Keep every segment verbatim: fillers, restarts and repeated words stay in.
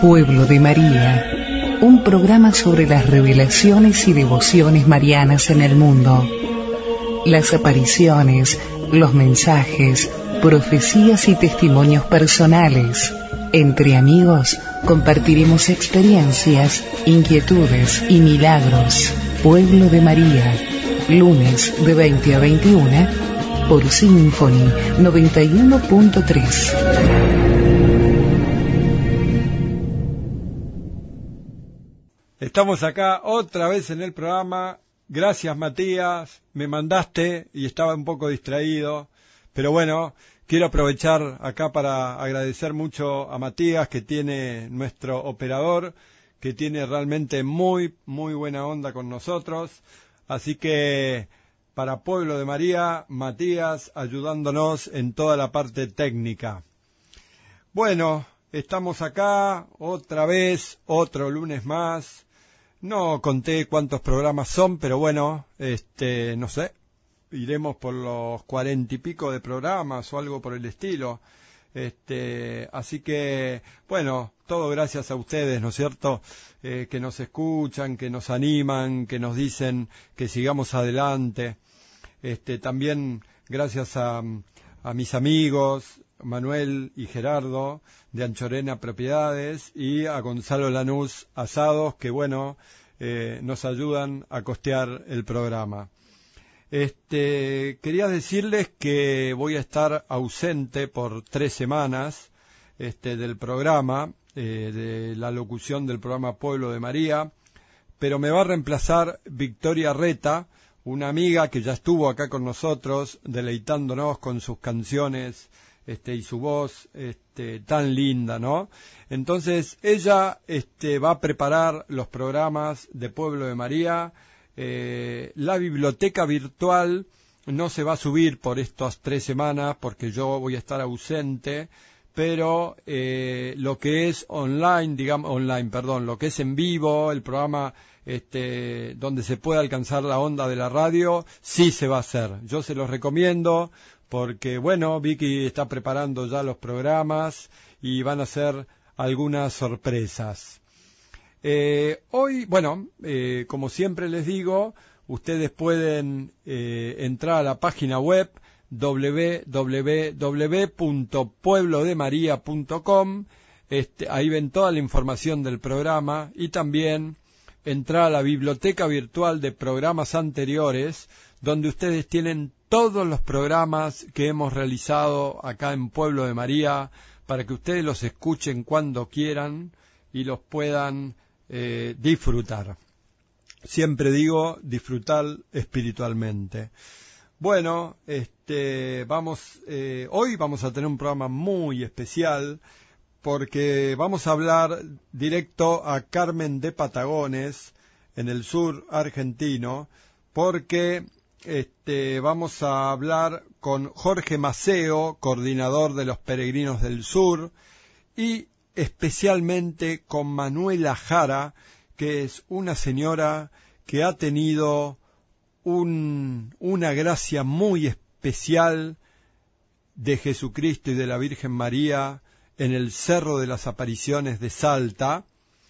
Pueblo de María, un programa sobre las revelaciones y devociones marianas en el mundo. Las apariciones, los mensajes, profecías y testimonios personales. Entre amigos compartiremos experiencias, inquietudes y milagros. Pueblo de María, lunes de veinte a veintiuna por Sinfony noventa y uno punto tres. Estamos acá otra vez en el programa. Gracias, Matías, me mandaste y estaba un poco distraído, pero bueno, quiero aprovechar acá para agradecer mucho a Matías, que tiene nuestro operador, que tiene realmente muy, muy buena onda con nosotros. Así que para Pueblo de María, Matías ayudándonos en toda la parte técnica. Bueno, estamos acá otra vez, otro lunes más. No conté cuántos programas son, pero bueno, este, no sé, iremos por los cuarenta y pico de programas o algo por el estilo. Este, así que, bueno, todo gracias a ustedes, ¿no es cierto? Eh, que nos escuchan, que nos animan, que nos dicen que sigamos adelante. Este, también gracias a, a mis amigos, Manuel y Gerardo, de Anchorena Propiedades, y a Gonzalo Lanús Asados, que bueno, eh, nos ayudan a costear el programa. Este, quería decirles que voy a estar ausente por tres semanas este, del programa, eh, de la locución del programa Pueblo de María, pero me va a reemplazar Victoria Reta, una amiga que ya estuvo acá con nosotros, deleitándonos con sus canciones este, y su voz este, tan linda, ¿no? Entonces, ella este, va a preparar los programas de Pueblo de María. Eh, la biblioteca virtual no se va a subir por estas tres semanas porque yo voy a estar ausente, pero eh, lo que es online, digamos, online, perdón, lo que es en vivo, el programa este, donde se puede alcanzar la onda de la radio, sí se va a hacer. Yo se los recomiendo porque, bueno, Vicky está preparando ya los programas y van a ser algunas sorpresas. Eh, hoy, bueno, eh, como siempre les digo, ustedes pueden eh, entrar a la página web doble u doble u doble u punto pueblo de maría punto com. Este, ahí ven toda la información del programa y también entrar a la biblioteca virtual de programas anteriores, donde ustedes tienen todos los programas que hemos realizado acá en Pueblo de María, para que ustedes los escuchen cuando quieran y los puedan eh, disfrutar. Siempre digo disfrutar espiritualmente. Bueno, este, vamos, eh, hoy vamos a tener un programa muy especial porque vamos a hablar directo a Carmen de Patagones, en el sur argentino, porque este, vamos a hablar con Jorge Maceo, coordinador de los Peregrinos del Sur, y especialmente con Manuela Jara, que es una señora que ha tenido un, una gracia muy especial de Jesucristo y de la Virgen María en el Cerro de las Apariciones de Salta,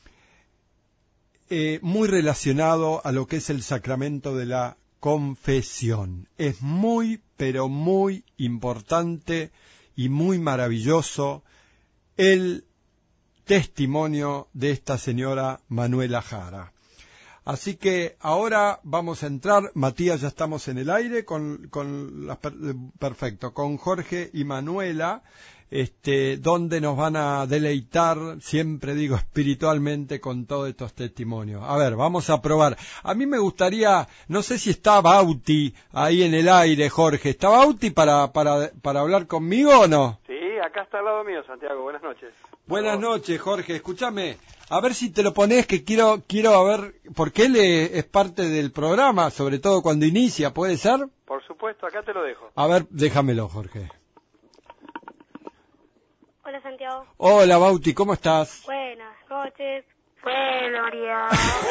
eh, muy relacionado a lo que es el sacramento de la confesión. Es muy, pero muy importante y muy maravilloso el testimonio de esta señora Manuela Jara. Así que ahora vamos a entrar, Matías, ya estamos en el aire, con, con la, perfecto, con Jorge y Manuela, este, donde nos van a deleitar, siempre digo espiritualmente, con todos estos testimonios. A ver, vamos a probar. A mí me gustaría, no sé si está Bauti ahí en el aire, Jorge, ¿está Bauti para, para, para hablar conmigo o no? Sí, acá está al lado mío, Santiago, buenas noches. Buenas noches, Jorge, escúchame. A ver si te lo pones, que quiero quiero a ver, porque él es parte del programa, sobre todo cuando inicia, ¿puede ser? Por supuesto, acá te lo dejo. A ver, déjamelo, Jorge. Hola, Santiago. Hola, Bauti, ¿cómo estás? Buenas noches. Bueno, María.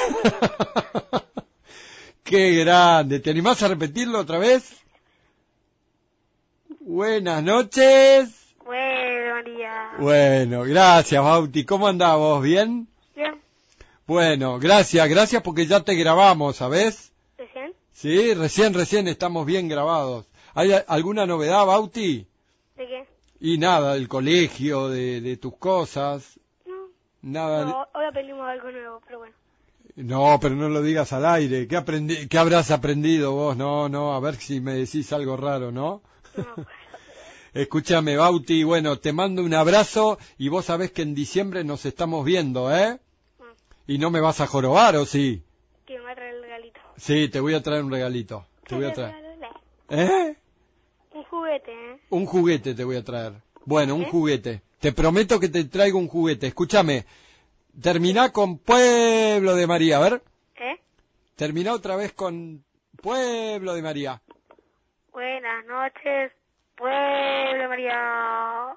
Qué grande, ¿te animás a repetirlo otra vez? Buenas noches. Bueno, María. Bueno, gracias, Bauti. ¿Cómo andás vos? ¿Bien? Bien. Bueno, gracias, gracias porque ya te grabamos, ¿sabés? ¿Recién? Sí, recién, recién estamos bien grabados. ¿Hay a- alguna novedad, Bauti? ¿De qué? Y nada, del colegio, de, de tus cosas, No. nada. No, hoy aprendimos algo nuevo, pero bueno. No, pero no lo digas al aire. ¿Qué, aprendi ¿Qué habrás aprendido vos? No, no, a ver si me decís algo raro, ¿no? No me acuerdo. Escúchame, Bauti, bueno, te mando un abrazo y vos sabés que en diciembre nos estamos viendo, ¿eh? No. Y no me vas a jorobar, ¿o sí? Que me va a traer el regalito. Sí, te voy a traer un regalito. Te voy a traer. traer. ¿Eh? Un juguete, ¿eh? Un juguete te voy a traer. Bueno, un ¿Eh? juguete. Te prometo que te traigo un juguete. Escúchame, terminá con Pueblo de María, a ver. ¿Eh? Terminá otra vez con Pueblo de María. Buenas noches, pueblo María.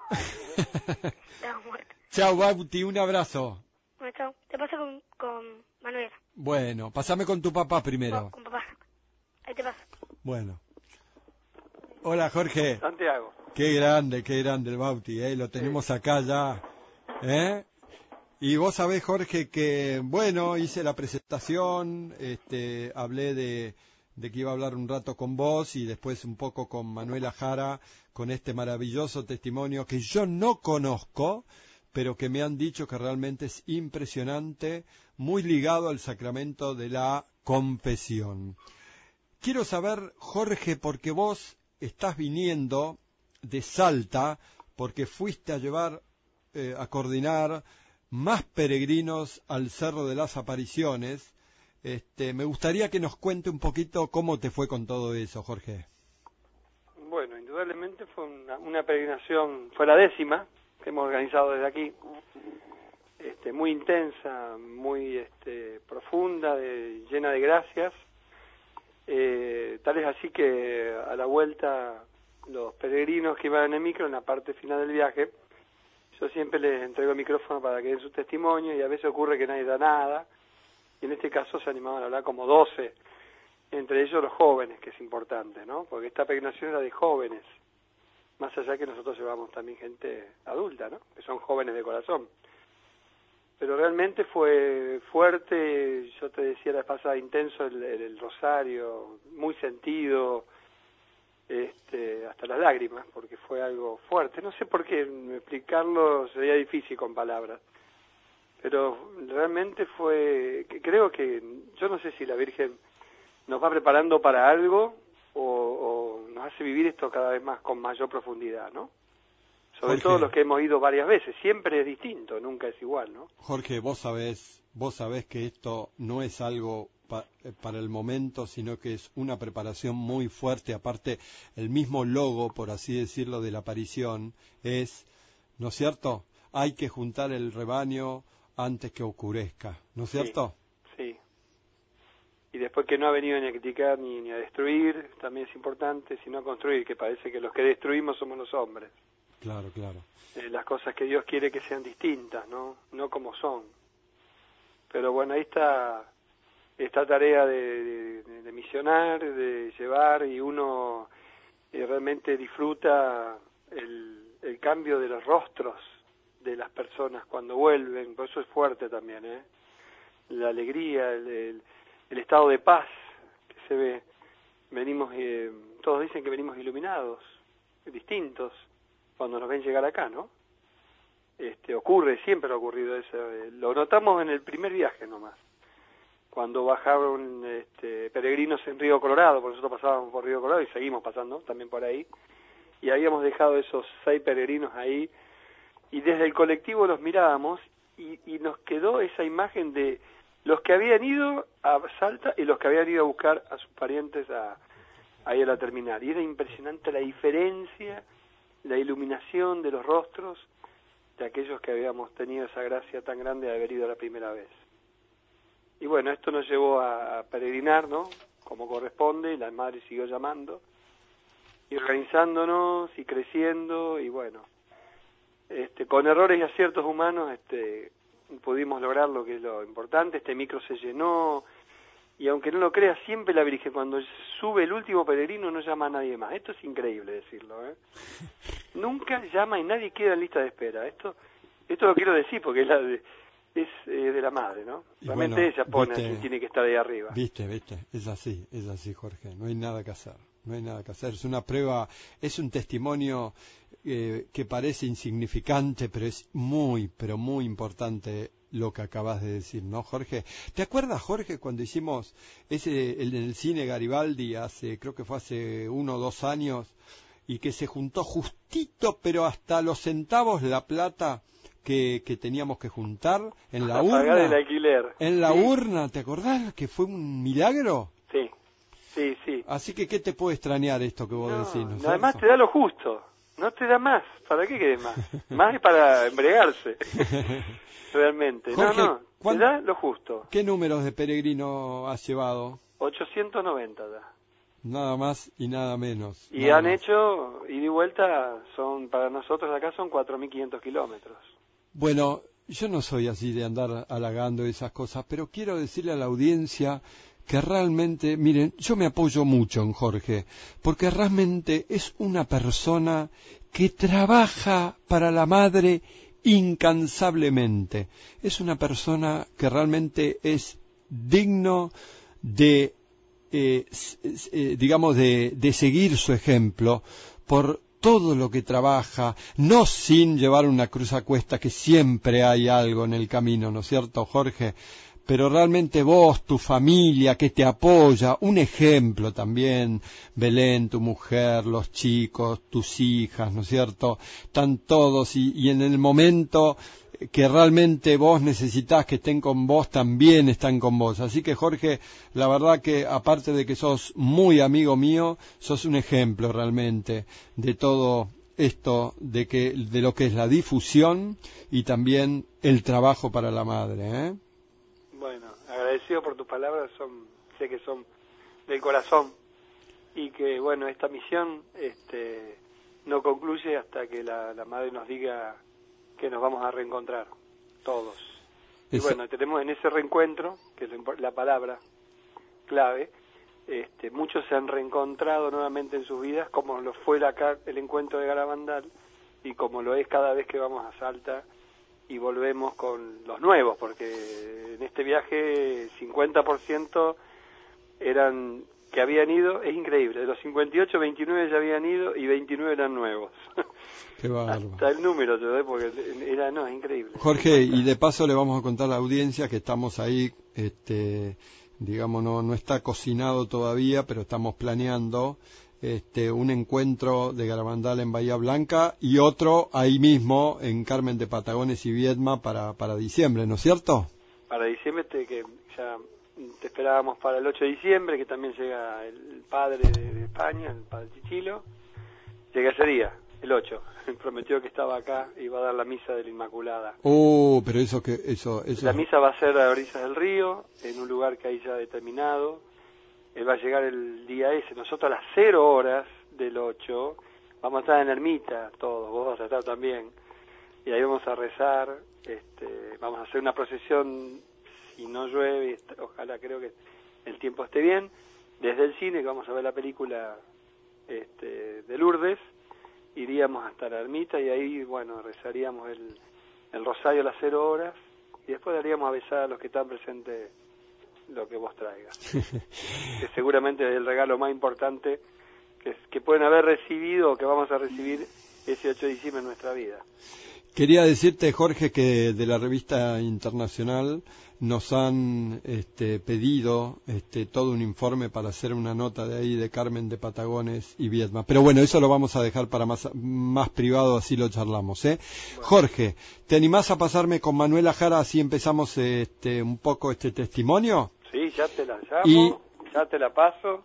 Estamos muertos. Chao, Bauti, un abrazo. Bueno, chao. Te paso con, con Manuela. Bueno, pasame con tu papá Con, primero. con papá. Ahí te paso. Bueno. Hola, Jorge. Santiago. Qué grande, qué grande el Bauti, ¿eh? Lo tenemos acá ya, ¿eh? Y vos sabés, Jorge, que, bueno, hice la presentación, este, hablé de, de que iba a hablar un rato con vos y después un poco con Manuela Jara, con este maravilloso testimonio que yo no conozco, pero que me han dicho que realmente es impresionante, muy ligado al sacramento de la confesión. Quiero saber, Jorge, porque vos estás viniendo de Salta, porque fuiste a llevar, eh, a coordinar más peregrinos al Cerro de las Apariciones. Este, me gustaría que nos cuente un poquito cómo te fue con todo eso, Jorge. Bueno, indudablemente fue una, una peregrinación, fue la décima que hemos organizado desde aquí, este, muy intensa, muy este, profunda, de, llena de gracias. Eh, tal es así que a la vuelta los peregrinos que iban en el micro, en la parte final del viaje, yo siempre les entrego el micrófono para que den su testimonio y a veces ocurre que nadie da nada, y en este caso se animaban a hablar como doce, entre ellos los jóvenes, que es importante, ¿no? Porque esta peregrinación era de jóvenes, más allá que nosotros llevamos también gente adulta, ¿no? Que son jóvenes de corazón. Pero realmente fue fuerte, yo te decía la vez pasada, intenso el, el, el rosario, muy sentido, este, hasta las lágrimas, porque fue algo fuerte. No sé por qué, explicarlo sería difícil con palabras, pero realmente fue, que creo que, yo no sé si la Virgen nos va preparando para algo o, o nos hace vivir esto cada vez más con mayor profundidad, ¿no? Sobre Jorge, todo los que hemos ido varias veces, siempre es distinto, nunca es igual, ¿no? Jorge, vos sabés, vos sabés que esto no es algo pa para el momento, sino que es una preparación muy fuerte. Aparte, el mismo logo, por así decirlo, de la aparición es, ¿no es cierto? Hay que juntar el rebaño antes que oscurezca, ¿no es cierto? Sí, sí. Y después que no ha venido ni a criticar ni, ni a destruir, también es importante, sino a construir, que parece que los que destruimos somos los hombres. Claro, claro. Eh, las cosas que Dios quiere que sean distintas, ¿no? No como son. Pero bueno, ahí está esta tarea de, de, de misionar, de llevar, y uno eh, realmente disfruta el, el cambio de los rostros de las personas cuando vuelven, por eso es fuerte también, ¿eh? La alegría, el, el, el estado de paz que se ve. Venimos, eh, todos dicen que venimos iluminados, distintos, cuando nos ven llegar acá, ¿no? Este, ocurre, siempre ha ocurrido eso. Eh, lo notamos en el primer viaje nomás, cuando bajaron este, peregrinos en Río Colorado, porque nosotros pasábamos por Río Colorado y seguimos pasando también por ahí, y habíamos dejado esos seis peregrinos ahí, y desde el colectivo los mirábamos, y, y nos quedó esa imagen de los que habían ido a Salta y los que habían ido a buscar a sus parientes a, ahí a la terminal, y era impresionante la diferencia, la iluminación de los rostros de aquellos que habíamos tenido esa gracia tan grande de haber ido la primera vez. Y bueno, esto nos llevó a peregrinar, ¿no? Como corresponde, y la madre siguió llamando, y organizándonos, y creciendo, y bueno, este, con errores y aciertos humanos, este, pudimos lograr lo que es lo importante. Este micro se llenó, y aunque no lo creas, siempre la Virgen, cuando sube el último peregrino, no llama a nadie más. Esto es increíble decirlo, ¿eh? nunca llama y nadie queda en lista de espera. Esto esto lo quiero decir porque es, la de, es eh, de la madre, ¿no? Y Realmente bueno, ella pone viste, a quien tiene que estar ahí arriba. Viste, viste, es así, es así, Jorge, no hay nada que hacer, no hay nada que hacer, es una prueba, es un testimonio eh, que parece insignificante, pero es muy, pero muy importante lo que acabas de decir, ¿no, Jorge? ¿Te acuerdas, Jorge, cuando hicimos ese el, en el cine Garibaldi hace, creo que fue hace uno o dos años, y que se juntó justito, pero hasta los centavos la plata que, que teníamos que juntar en la A urna? pagar el alquiler. En la Sí. urna, ¿te acordás que fue un milagro? Sí, sí, sí. Así que, ¿qué te puede extrañar esto que vos No, decís? ¿No es además cierto? te da lo justo, no te da más. ¿Para qué querés más? Más es para embregarse, realmente. Jorge, no, no, te ¿cuán- da lo justo. ¿Qué números de peregrino has llevado? ochocientos noventa ya. Nada más y nada menos. Y nada han más. hecho, ida y vuelta, son para nosotros acá son cuatro mil quinientos kilómetros. Bueno, yo no soy así de andar halagando esas cosas, pero quiero decirle a la audiencia que realmente, miren, yo me apoyo mucho en Jorge, porque realmente es una persona que trabaja para la madre incansablemente. Es una persona que realmente es digno de, eh, eh, digamos, de, de seguir su ejemplo por todo lo que trabaja, no sin llevar una cruz a cuesta, que siempre hay algo en el camino, ¿no es cierto, Jorge? Pero realmente vos, tu familia que te apoya, un ejemplo también, Belén, tu mujer, los chicos, tus hijas, ¿no es cierto? Están todos y, y en el momento que realmente vos necesitás que estén con vos, también están con vos. Así que, Jorge, la verdad que aparte de que sos muy amigo mío, sos un ejemplo realmente de todo esto, de que de lo que es la difusión y también el trabajo para la madre, ¿eh? Bueno, agradecido por tus palabras, son, sé que son del corazón y que, bueno, esta misión este, no concluye hasta que la, la madre nos diga que nos vamos a reencontrar, todos. Y Esa- bueno, tenemos en ese reencuentro, que es la palabra clave, este, muchos se han reencontrado nuevamente en sus vidas, como lo fue acá el encuentro de Garabandal, y como lo es cada vez que vamos a Salta y volvemos con los nuevos, porque en este viaje cincuenta por ciento eran que habían ido, es increíble, de los cincuenta y ocho, veintinueve ya habían ido y veintinueve eran nuevos. Qué bárbaro. Hasta el número, yo, ¿eh? Porque era, no, es increíble. Jorge, y de paso le vamos a contar a la audiencia que estamos ahí, este, digamos, no, no está cocinado todavía, pero estamos planeando este, un encuentro de Garabandal en Bahía Blanca y otro ahí mismo en Carmen de Patagones y Viedma para, para diciembre, ¿no es cierto? Para diciembre, te, que ya te esperábamos para el ocho de diciembre, que también llega el padre de, de España, el padre Chichilo, llega ese día, el ocho, prometió que estaba acá y iba a dar la misa de la Inmaculada. Oh, pero eso que, eso, eso. La misa va a ser a orillas del río, en un lugar que hay ya determinado. Él va a llegar el día ese. Nosotros a las cero horas del ocho vamos a estar en la ermita, todos, vos vas a estar también. Y ahí vamos a rezar, este, vamos a hacer una procesión, si no llueve, ojalá creo que el tiempo esté bien, desde el cine, que vamos a ver la película este, de Lourdes, iríamos hasta la ermita y ahí, bueno, rezaríamos el, el rosario a las cero horas y después daríamos a besar a los que están presentes lo que vos traigas. Que seguramente es el regalo más importante que, que pueden haber recibido o que vamos a recibir ese ocho de diciembre en nuestra vida. Quería decirte, Jorge, que de la revista internacional nos han este, pedido este, todo un informe para hacer una nota de ahí de Carmen de Patagones y Viedma. Pero bueno, eso lo vamos a dejar para más, más privado, así lo charlamos, ¿eh? Bueno. Jorge, ¿te animás a pasarme con Manuela Jara así empezamos este, un poco este testimonio? Sí, ya te la llamo, y, ya te la paso.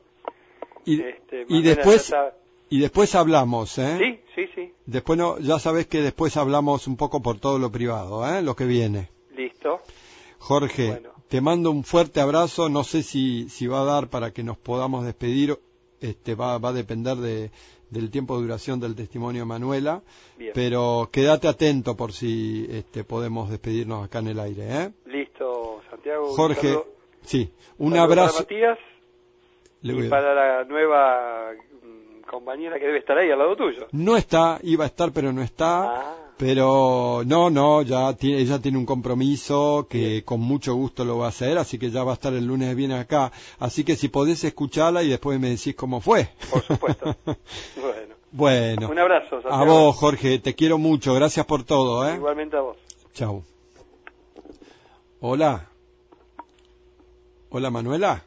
Y, este, y después... Y después hablamos, ¿eh? Sí, sí, sí. Después no, ya sabes que después hablamos un poco por todo lo privado, ¿eh? Lo que viene. Listo. Jorge, bueno. Te mando un fuerte abrazo. No sé si, si va a dar para que nos podamos despedir. Este, va, va a depender de, del tiempo de duración del testimonio de Manuela. Bien. Pero quédate atento por si este, podemos despedirnos acá en el aire, ¿eh? Listo, Santiago. Jorge, un sí, un saludo abrazo. Para Matías Le y voy a... para la nueva compañera que debe estar ahí al lado tuyo. No está, iba a estar, pero no está. Ah. Pero no, no, ya tiene, ella tiene un compromiso que con mucho gusto lo va a hacer, así que ya va a estar el lunes viene acá. Así que si podés escucharla y después me decís cómo fue. Por supuesto. Bueno. Bueno. Un abrazo, Santiago. A vos, Jorge, te quiero mucho. Gracias por todo, ¿eh? Igualmente a vos. Chau. Hola. Hola, Manuela.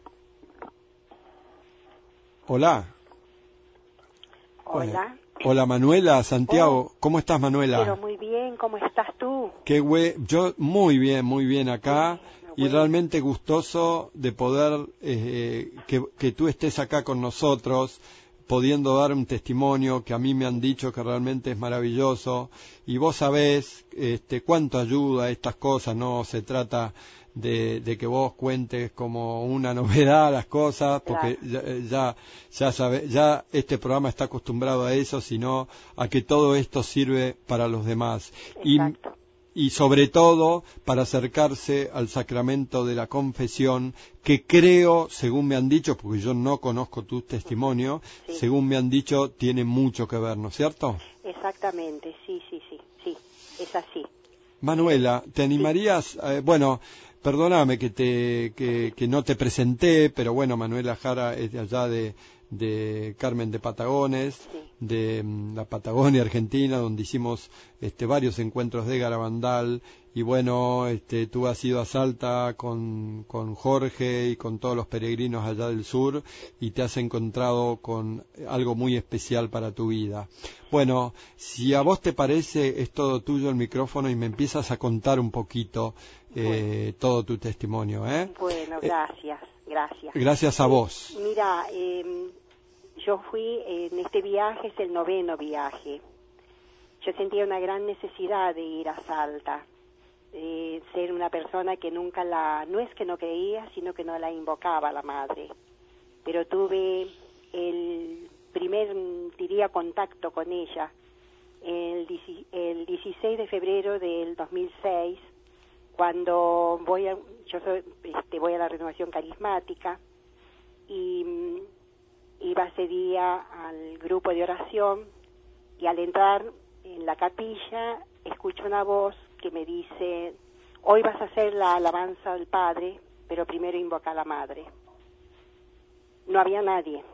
Hola. Hola. Hola, Manuela, Santiago. Oh, ¿Cómo estás, Manuela? Pero muy bien, ¿cómo estás tú? Qué güey, yo muy bien, muy bien acá. Bueno, Y bueno. realmente gustoso de poder eh, que, que tú estés acá con nosotros, pudiendo dar un testimonio que a mí me han dicho que realmente es maravilloso. Y vos sabés este, cuánto ayuda a estas cosas, no se trata de, de que vos cuentes como una novedad las cosas, porque Claro. ya, ya, ya, sabe, ya este programa está acostumbrado a eso, sino a que todo esto sirve para los demás. Y, Exacto. y sobre todo para acercarse al sacramento de la confesión, que creo, según me han dicho, porque yo no conozco tu testimonio, Sí. según me han dicho, tiene mucho que ver, ¿no es cierto? Exactamente, sí, sí, sí, sí, es así. Manuela, ¿te animarías? Eh, bueno, perdóname que, te, que, que no te presenté, pero bueno, Manuela Jara es de allá de, de Carmen de Patagones, Sí. de mm, la Patagonia Argentina, donde hicimos este, varios encuentros de Garabandal. Y bueno, este, tú has ido a Salta con, con Jorge y con todos los peregrinos allá del sur y te has encontrado con algo muy especial para tu vida. Bueno, si a vos te parece, es todo tuyo el micrófono y me empiezas a contar un poquito eh, Bueno. todo tu testimonio, ¿eh? Bueno, gracias, gracias. Gracias a vos. Mira, eh, yo fui en este viaje, es el noveno viaje. Yo sentía una gran necesidad de ir a Salta. Eh, ser una persona que nunca la, no es que no creía, sino que no la invocaba a la madre. Pero tuve el primer, diría, contacto con ella el, el dieciséis de febrero del dos mil seis, cuando voy a, yo soy, este, voy a la renovación carismática y mm, iba ese día al grupo de oración y al entrar en la capilla escucho una voz que me dice: hoy vas a hacer la alabanza al Padre, pero primero invoca a la Madre. No había nadie.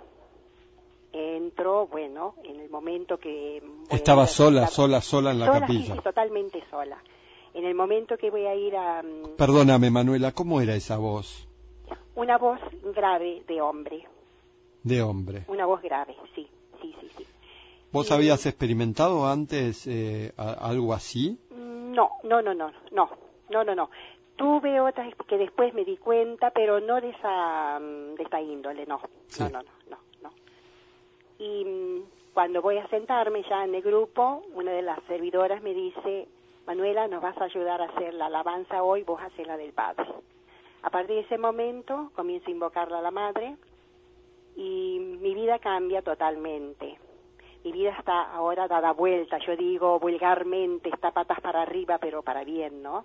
Entró, bueno, en el momento que... voy Estaba a ir a- sola, estaba- sola, sola en la sola, capilla. Sí, sí, totalmente sola. En el momento que voy a ir a... mm, Perdóname, Manuela, ¿cómo era esa voz una voz grave de hombre. de hombre? Una voz grave, sí, sí, sí, sí. ¿Vos Y- habías experimentado antes eh, a- algo así? No, no, no, no, no, no, no, no. Tuve otras que después me di cuenta, pero no de esa, mm, de esta índole, no, Sí. no, no, no, no, no. Y mm, cuando voy a sentarme ya en el grupo, una de las servidoras me dice: Manuela, nos vas a ayudar a hacer la alabanza hoy, vos haces la del Padre. A partir de ese momento comienzo a invocarla a la Madre y mi vida cambia totalmente. Mi vida está ahora dada vuelta, yo digo vulgarmente, está patas para arriba, pero para bien, ¿no?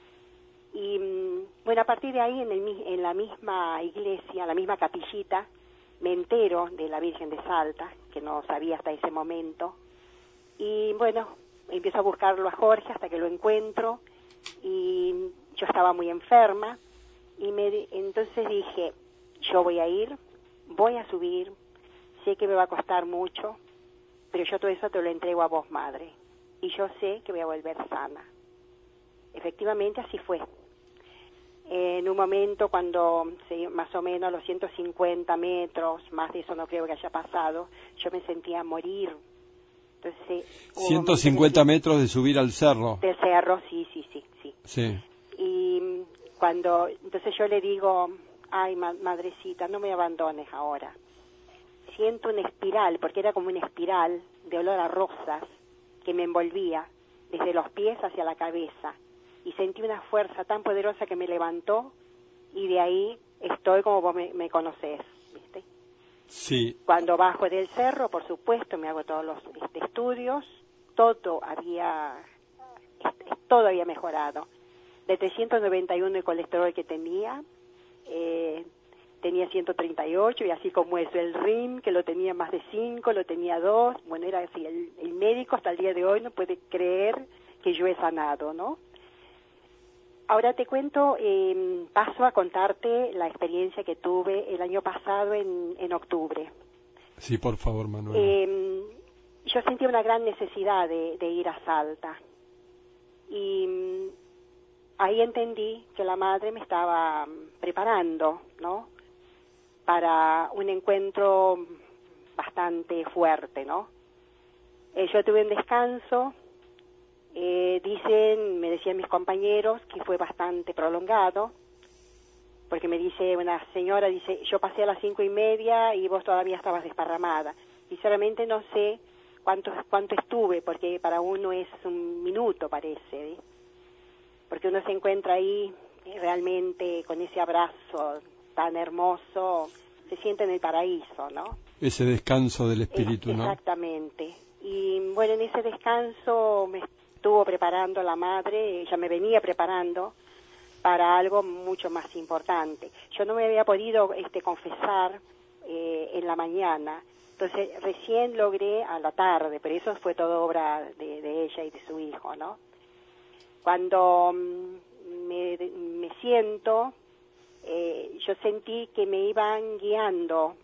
Y mm, bueno, a partir de ahí, en, el, mi- en la misma iglesia, la misma capillita, me entero de la Virgen de Salta, que no sabía hasta ese momento. Y bueno, empiezo a buscarlo a Jorge hasta que lo encuentro. Y yo estaba muy enferma. Y me, di- entonces dije: yo voy a ir, voy a subir, sé que me va a costar mucho, pero yo todo eso te lo entrego a vos, Madre, y yo sé que voy a volver sana. Efectivamente, así fue. En un momento, cuando sí, más o menos a los ciento cincuenta metros, más de eso no creo que haya pasado, yo me sentía morir. Entonces, hubo un ciento momento cincuenta que- metros de subir al cerro. del cerro, sí, sí, sí, sí. Sí. Y cuando, entonces yo le digo: ay, ma- madrecita, no me abandones ahora. Siento una espiral, porque era como una espiral de olor a rosas que me envolvía desde los pies hacia la cabeza. Y sentí una fuerza tan poderosa que me levantó y de ahí estoy como vos me, me conocés, ¿viste? Sí. Cuando bajo del cerro, por supuesto, me hago todos los este, estudios, todo había, este, todo había mejorado. De trescientos noventa y uno el colesterol que tenía, eh, tenía ciento treinta y ocho, y así como eso, el R I M, que lo tenía más de cinco, lo tenía dos, bueno, era así, el, el médico hasta el día de hoy no puede creer que yo he sanado, ¿no? Ahora te cuento, eh, paso a contarte la experiencia que tuve el año pasado en, en octubre. Sí, por favor, Manuela. Eh, yo sentía una gran necesidad de, de ir a Salta, y ahí entendí que la madre me estaba preparando, ¿no?, para un encuentro bastante fuerte, ¿no? Eh, yo tuve un descanso, eh, dicen, me decían mis compañeros, que fue bastante prolongado, porque me dice una señora, dice, yo pasé a las cinco y media y vos todavía estabas desparramada. Sinceramente no sé cuánto, cuánto estuve, porque para uno es un minuto, parece, ¿eh? Porque uno se encuentra ahí realmente con ese abrazo tan hermoso, se siente en el paraíso, ¿no? Ese descanso del espíritu, es, ¿no? Exactamente. Y bueno, en ese descanso me estuvo preparando la madre, ella me venía preparando para algo mucho más importante. Yo no me había podido este, confesar eh, en la mañana, entonces recién logré a la tarde, pero eso fue todo obra de, de ella y de su hijo, ¿no? Cuando mm, me, me siento, eh, yo sentí que me iban guiando.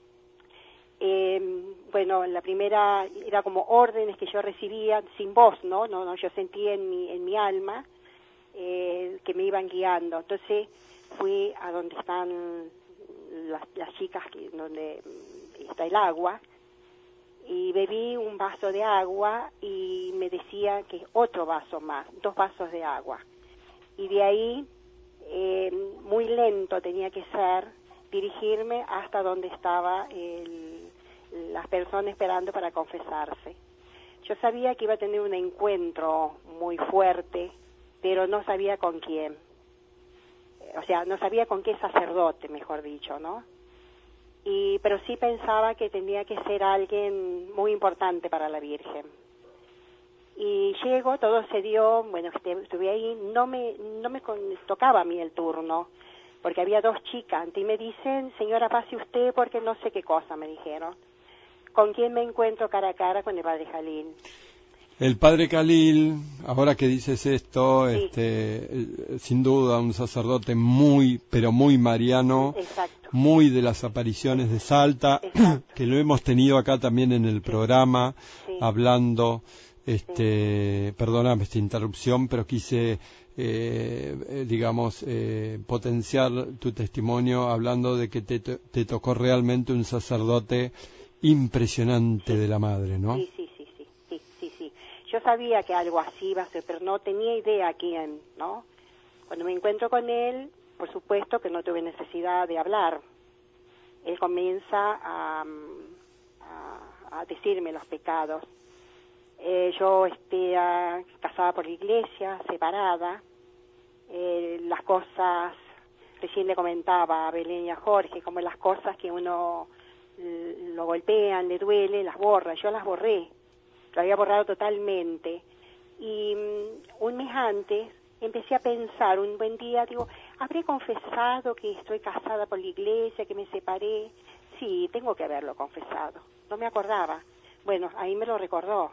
Eh, bueno, la primera era como órdenes que yo recibía sin voz, ¿no? No, no, yo sentía en mi, en mi alma eh, que me iban guiando. Entonces fui a donde están las, las chicas, que, donde está el agua, y bebí un vaso de agua y me decía que otro vaso más, dos vasos de agua. Y de ahí, eh, muy lento tenía que ser, dirigirme hasta donde estaba el, las personas esperando para confesarse. Yo sabía que iba a tener un encuentro muy fuerte, pero no sabía con quién. O sea, no sabía con qué sacerdote, mejor dicho, ¿no? Y, pero sí pensaba que tenía que ser alguien muy importante para la Virgen. Y llego, todo se dio, bueno, estuve ahí, no me, no me tocaba a mí el turno, porque había dos chicas, y me dicen, señora, pase usted porque no sé qué cosa, me dijeron. ¿Con quién me encuentro cara a cara? Con el padre Jalil. El padre Khalil, ahora que dices esto, Sí. este, sin duda un sacerdote muy, pero muy mariano, Exacto. muy de las apariciones de Salta, Exacto. que lo hemos tenido acá también en el Sí. programa, Sí. hablando, este, perdóname esta interrupción, pero quise, eh, digamos, eh, potenciar tu testimonio hablando de que te, te tocó realmente un sacerdote impresionante Sí. de la madre, ¿no? Sí, sí, sí, sí, sí, sí, sí. Yo sabía que algo así iba a ser, pero no tenía idea quién, ¿no? Cuando me encuentro con él, por supuesto que no tuve necesidad de hablar. Él comienza a, a, a decirme los pecados. Eh, yo este, a, casada por la iglesia, separada, eh, las cosas, recién le comentaba a Belén y a Jorge, como las cosas que uno l- lo golpean, le duele, las borra. Yo las borré, lo había borrado totalmente. Y um, un mes antes empecé a pensar, un buen día, digo, ¿habré confesado que estoy casada por la iglesia, que me separé? Sí, tengo que haberlo confesado. No me acordaba. Bueno, ahí me lo recordó.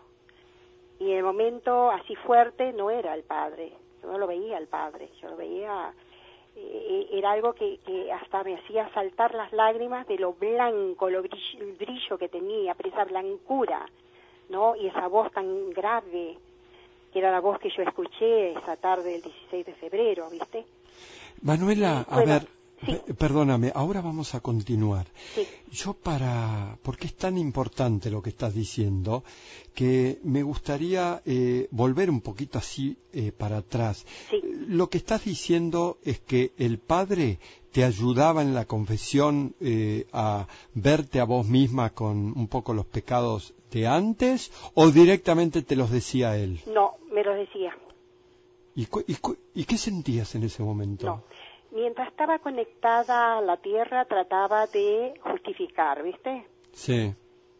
Y en el momento así fuerte no era el padre, yo no lo veía al padre, yo lo veía, eh, era algo que, que hasta me hacía saltar las lágrimas de lo blanco, lo brillo, el brillo que tenía, pero esa blancura, ¿no? Y esa voz tan grave, que era la voz que yo escuché esa tarde del dieciséis de febrero, ¿viste? Manuela, Y, a bueno, ver, sí. pe- perdóname, ahora vamos a continuar. Sí. Yo para, porque es tan importante lo que estás diciendo, que me gustaría eh, volver un poquito así eh, para atrás. Sí. Lo que estás diciendo es que el padre te ayudaba en la confesión eh, a verte a vos misma con un poco los pecados de antes, o directamente te los decía él. No, me lo decía. ¿Y, cu- y, cu- y qué sentías en ese momento? No. Mientras estaba conectada a la tierra trataba de justificar, ¿viste? Sí.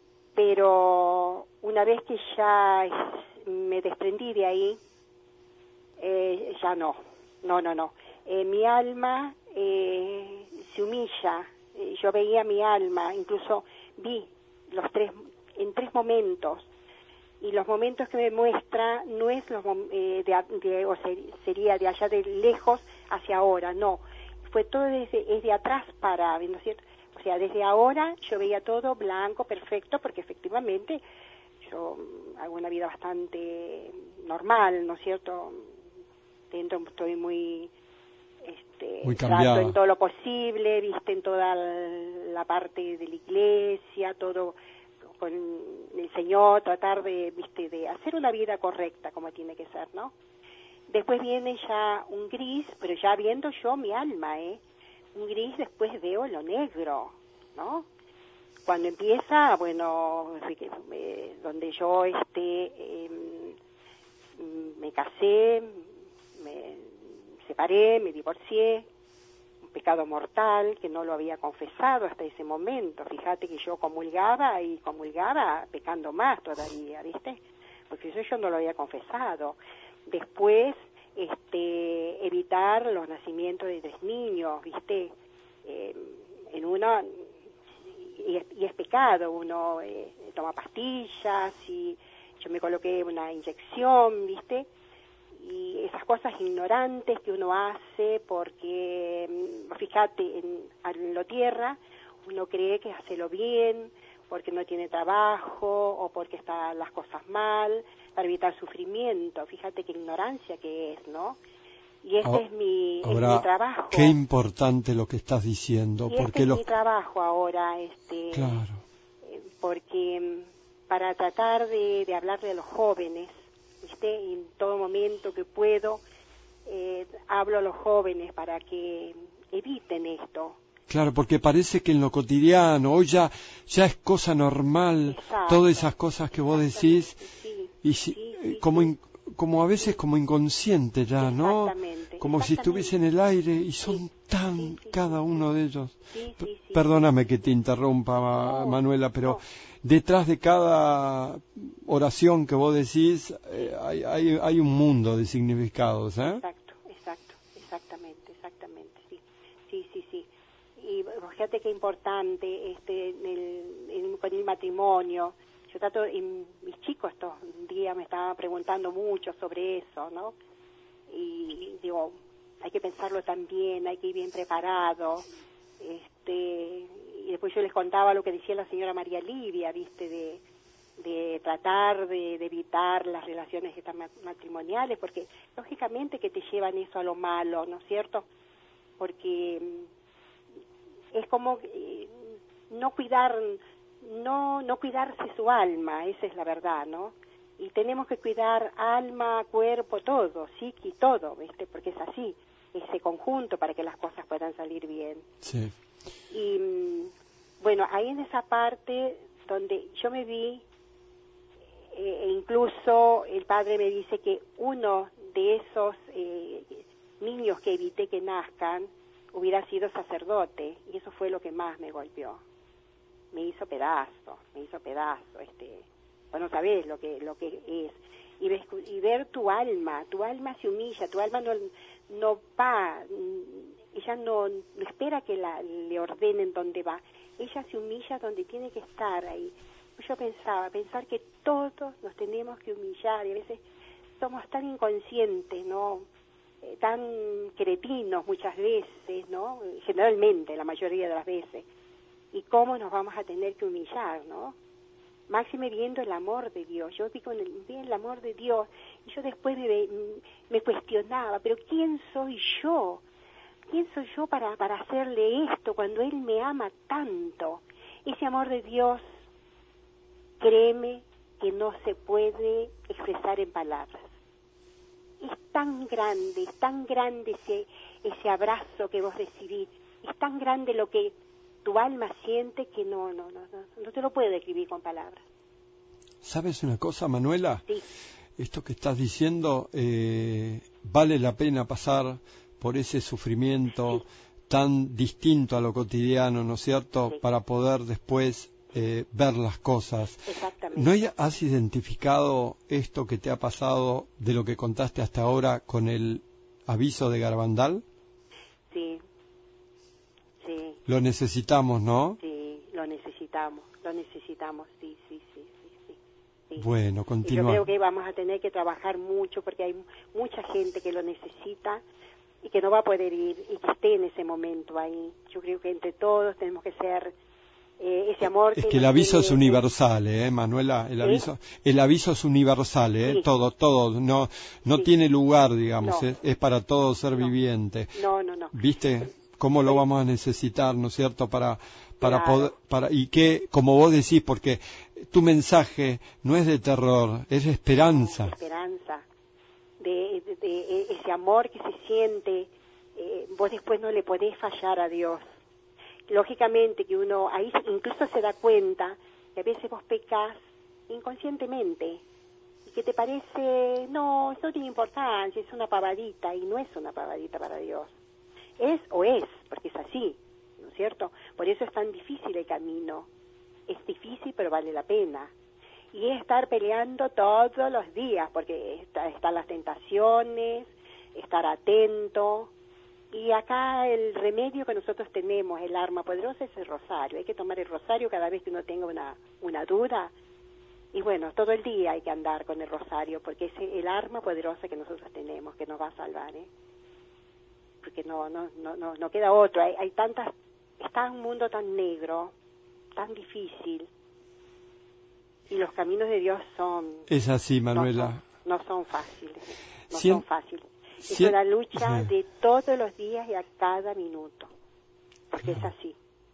Pero una vez que ya es- me desprendí de ahí, eh, ya no, no, no, no. Eh, mi alma eh, se humilla eh, yo veía mi alma, incluso vi los tres, en tres momentos, y los momentos que me muestra no es los eh, de, de o ser, sería de allá de lejos hacia ahora, no, fue todo desde es de atrás para, ¿no es cierto? O sea, desde ahora yo veía todo blanco, perfecto, porque efectivamente yo hago una vida bastante normal, ¿no es cierto? Dentro estoy muy este muy trato en todo lo posible, viste, en toda la parte de la iglesia, todo con el Señor, tratar de, viste, de hacer una vida correcta como tiene que ser, ¿no? Después viene ya un gris, pero ya viendo yo mi alma, ¿eh? Un gris, después veo lo negro, ¿no? Cuando empieza, bueno, eh, donde yo este, eh, me casé, me separé, me divorcié, un pecado mortal que no lo había confesado hasta ese momento. Fíjate que yo comulgaba y comulgaba pecando más todavía, ¿viste? Porque eso yo no lo había confesado. Después, este, evitar los nacimientos de tres niños, ¿viste? Eh, en uno, y es, y es pecado, uno eh, toma pastillas y yo me coloqué una inyección, ¿viste? Y esas cosas ignorantes que uno hace porque, fíjate, en, en lo tierra uno cree que hacerlo bien porque no tiene trabajo o porque están las cosas mal, para evitar sufrimiento. Fíjate qué ignorancia que es, ¿no? Y este ahora, es, mi, ahora, es mi trabajo. Qué importante lo que estás diciendo. Y porque este es los... mi trabajo ahora, este, claro. porque para tratar de, de hablarle a los jóvenes, ¿viste? Y en todo momento que puedo, eh, hablo a los jóvenes para que eviten esto. Claro, porque parece que en lo cotidiano, hoy ya, ya es cosa normal, Exacto. Todas esas cosas que vos decís, sí, y si, sí, sí, como, sí. in, como a veces como inconsciente ya, ¿no? Exactamente, Como si estuviese en el aire y son sí, tan, sí, sí, cada sí, uno sí. de ellos. Sí, sí, sí. Perdóname que te interrumpa, No, Manuela, pero no. detrás de cada oración que vos decís eh, hay, hay, hay un mundo de significados, ¿eh? Exacto, exacto, exactamente, exactamente, sí, sí, sí, sí. Y fíjate qué importante este, en el, en, con el matrimonio. Yo trato, y mis chicos estos días me estaban preguntando mucho sobre eso, ¿no? Y digo, hay que pensarlo también, hay que ir bien preparado. Este, y después yo les contaba lo que decía la señora María Livia, ¿viste? De, de tratar de, de evitar las relaciones estas matrimoniales, porque lógicamente que te llevan eso a lo malo, ¿no es cierto? Porque es como eh, no cuidar, no no cuidarse su alma, esa es la verdad, ¿no? Y tenemos que cuidar alma, cuerpo, todo, psiqui, todo, ¿viste? Porque es así, ese conjunto para que las cosas puedan salir bien. Sí. Y bueno, ahí en esa parte donde yo me vi, e incluso el padre me dice que uno de esos eh, niños que evité que nazcan hubiera sido sacerdote, y eso fue lo que más me golpeó. Me hizo pedazo, me hizo pedazo, este, bueno, sabés lo que lo que es. Y, ves, y ver tu alma, tu alma se humilla, tu alma no, no va, ella no, no espera que la, le ordenen dónde va, ella se humilla donde tiene que estar ahí. Yo pensaba, pensar que todos nos tenemos que humillar, y a veces somos tan inconscientes, ¿no? Eh, tan cretinos muchas veces, ¿no? Generalmente, la mayoría de las veces. ¿Y cómo nos vamos a tener que humillar, no? Máxime viendo el amor de Dios. Yo vi, con el, vi el amor de Dios, y yo después me, me cuestionaba, pero ¿quién soy yo? ¿Quién soy yo para, para hacerle esto cuando Él me ama tanto? Ese amor de Dios, créeme que no se puede expresar en palabras. Es tan grande, es tan grande ese, ese abrazo que vos recibís, es tan grande lo que tu alma siente que no, no, no, no, no te lo puedo describir con palabras. ¿Sabes una cosa, Manuela? Sí. Esto que estás diciendo, eh, vale la pena pasar por ese sufrimiento sí. tan distinto a lo cotidiano, ¿no es cierto?, sí. para poder después eh, ver las cosas. Exactamente. ¿No has identificado esto que te ha pasado de lo que contaste hasta ahora con el aviso de Garabandal? Sí, sí. Lo necesitamos, ¿no? Sí, lo necesitamos, lo necesitamos, sí, sí, sí, sí, sí. sí. Bueno, continúa. Y yo creo que vamos a tener que trabajar mucho porque hay mucha gente que lo necesita y que no va a poder ir y que esté en ese momento ahí. Yo creo que entre todos tenemos que ser eh, ese amor. Es que, que el nos aviso tiene, es universal, ¿eh, Manuela? El ¿Sí? aviso, el aviso es universal, ¿eh? Sí. Todo, todo, no, no Sí. tiene lugar, digamos, No. es, es para todo ser No. viviente. No, no, no. ¿Viste cómo lo Sí. vamos a necesitar, ¿no es cierto? Para, para Claro. poder, para, y que, como vos decís, porque tu mensaje no es de terror, es de esperanza. Esperanza, de, de, de ese amor que se siente, eh, vos después no le podés fallar a Dios. Lógicamente que uno ahí incluso se da cuenta que a veces vos pecas inconscientemente y que te parece, no, eso no tiene importancia, es una pavadita, y no es una pavadita para Dios. Es o es, porque es así, ¿no es cierto? Por eso es tan difícil el camino. Es difícil, pero vale la pena. Y es estar peleando todos los días, porque está, están las tentaciones, estar atento. Y acá el remedio que nosotros tenemos, el arma poderosa, es el rosario. Hay que tomar el rosario cada vez que uno tenga una, una duda. Y bueno, todo el día hay que andar con el rosario, porque es el arma poderosa que nosotros tenemos, que nos va a salvar, ¿eh? Porque no, no, no, no, no queda otro. Hay, hay tantas, está un mundo tan negro, tan difícil, y los caminos de Dios son... Es así, Manuela. No son, no son fáciles, no Cien, son fáciles. Es cien, una lucha sí. de todos los días y a cada minuto, porque Claro. es así.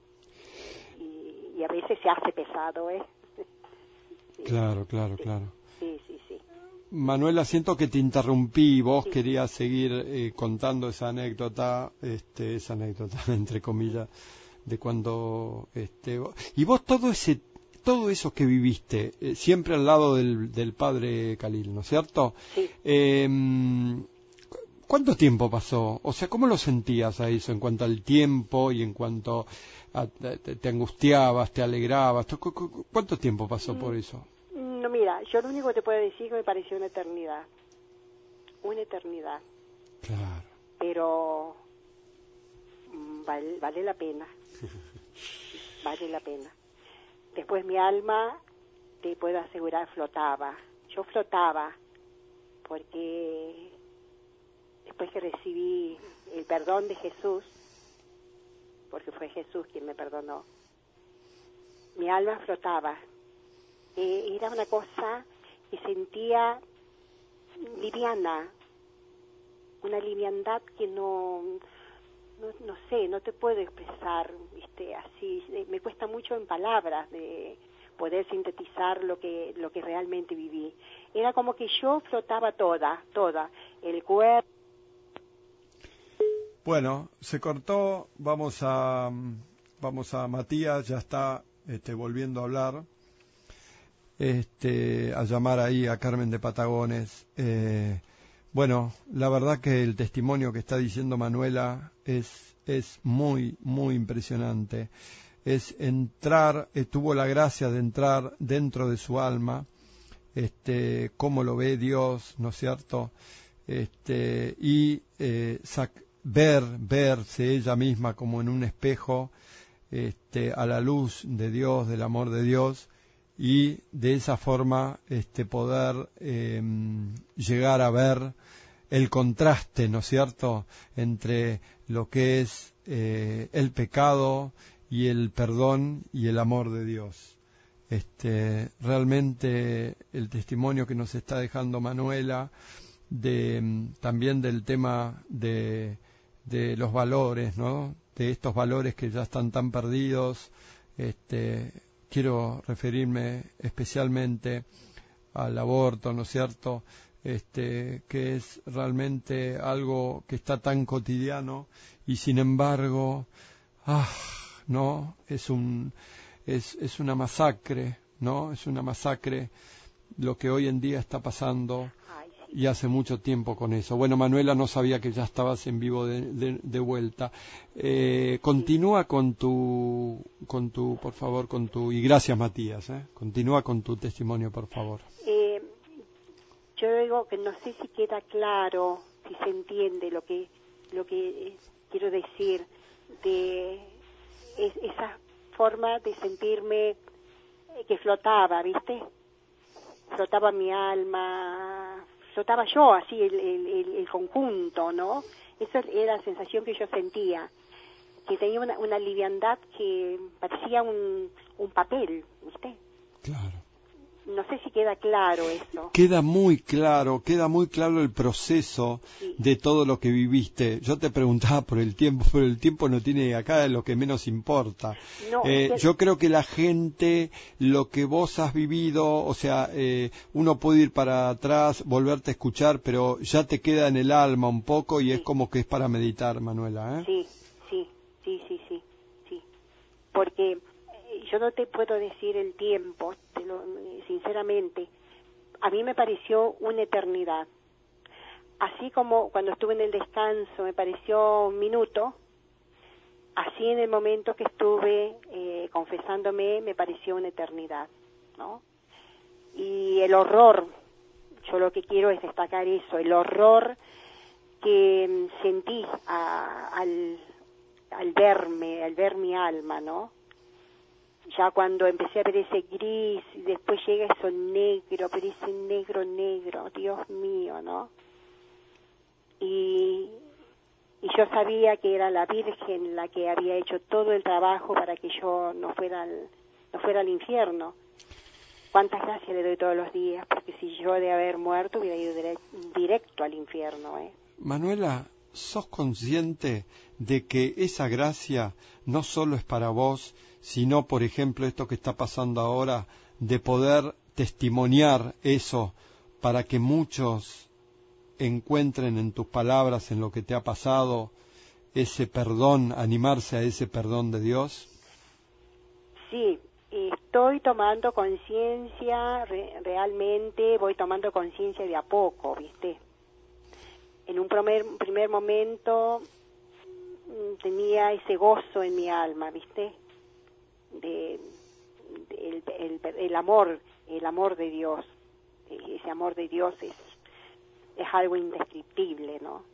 Y, y a veces se hace pesado, ¿eh? Sí, Claro, claro, sí, claro. Sí, sí, sí. Manuela, siento que te interrumpí, vos Sí. querías seguir eh, contando esa anécdota, este, esa anécdota, entre comillas, de cuando, este, y vos todo ese, todo eso que viviste, eh, siempre al lado del, del padre Khalil, ¿no es cierto? Sí. Eh, ¿Cuánto tiempo pasó? O sea, ¿cómo lo sentías a eso en cuanto al tiempo y en cuanto a, te, te angustiabas, te alegrabas? ¿Cu- cu- ¿Cuánto tiempo pasó por eso? No, mira, yo lo único que te puedo decir es que me pareció una eternidad, una eternidad, Claro. pero mm, vale, vale la pena, vale la pena. Después mi alma, te puedo asegurar, flotaba, yo flotaba, porque después que recibí el perdón de Jesús, porque fue Jesús quien me perdonó, mi alma flotaba. Eh, era una cosa que sentía liviana, una liviandad que no, no, no sé, no te puedo expresar, ¿viste? Así, eh, me cuesta mucho en palabras de poder sintetizar lo que, lo que realmente viví. Era como que yo flotaba toda, toda, el cuerpo. Bueno, se cortó, vamos a, vamos a Matías, ya está este, volviendo a hablar. Este, a llamar ahí a Carmen de Patagones. Eh, bueno, la verdad que el testimonio que está diciendo Manuela es, es muy, muy impresionante. Es entrar, eh, tuvo la gracia de entrar dentro de su alma, este, cómo lo ve Dios, ¿no es cierto? Este, y eh, sac- ver, verse ella misma como en un espejo, este, a la luz de Dios, del amor de Dios, y de esa forma este, poder eh, llegar a ver el contraste, ¿no es cierto?, entre lo que es eh, el pecado y el perdón y el amor de Dios. Este, realmente el testimonio que nos está dejando Manuela, de, también del tema de, de los valores, ¿no?, de estos valores que ya están tan perdidos. Este, quiero referirme especialmente al aborto, ¿no es cierto?, este, que es realmente algo que está tan cotidiano y sin embargo, ah, no, es un, es, es una masacre, ¿no?, es una masacre lo que hoy en día está pasando. Ay, sí. Y hace mucho tiempo con eso. Bueno, Manuela, no sabía que ya estabas en vivo de, de, de vuelta. Eh, continúa con tu, con tu, por favor, con tu, y gracias Matías, ¿eh? Continúa con tu testimonio, por favor. Eh, yo digo que no sé si queda claro, si se entiende lo que, lo que eh, quiero decir de es, esa forma de sentirme que flotaba, ¿viste? Flotaba mi alma, flotaba yo, así, el, el, el conjunto, ¿no? Esa era la sensación que yo sentía, que tenía una, una liviandad que parecía un, un papel, ¿viste? Claro. No sé si queda claro esto. Queda muy claro, queda muy claro el proceso Sí. de todo lo que viviste. Yo te preguntaba por el tiempo, pero el tiempo no tiene acá lo que menos importa. No, eh, que... Yo creo que la gente, lo que vos has vivido, o sea, eh, uno puede ir para atrás, volverte a escuchar, pero ya te queda en el alma un poco y Sí. es como que es para meditar, Manuela, ¿eh? Sí, sí, sí, sí, sí, sí. Porque yo no te puedo decir el tiempo, te lo, sinceramente, a mí me pareció una eternidad. Así como cuando estuve en el descanso me pareció un minuto, así en el momento que estuve eh, confesándome me pareció una eternidad, ¿no? Y el horror, yo lo que quiero es destacar eso, el horror que sentí a, al, al verme, al ver mi alma, ¿no? Ya cuando empecé a ver ese gris y después llega eso negro, pero ese negro, negro, Dios mío, ¿no? Y, y yo sabía que era la Virgen la que había hecho todo el trabajo para que yo no fuera al, no fuera al infierno. Cuántas gracias le doy todos los días, porque si yo de haber muerto hubiera ido direct, directo al infierno, ¿eh? Manuela, ¿sos consciente de que esa gracia no solo es para vos, sino, por ejemplo, esto que está pasando ahora, de poder testimoniar eso para que muchos encuentren en tus palabras, en lo que te ha pasado, ese perdón, animarse a ese perdón de Dios? Sí, estoy tomando conciencia, re, realmente voy tomando conciencia de a poco, ¿viste? En un primer, primer momento tenía ese gozo en mi alma, ¿viste? De, de el, el, el amor, el amor de Dios. Ese amor de Dios es, es algo indescriptible, ¿no?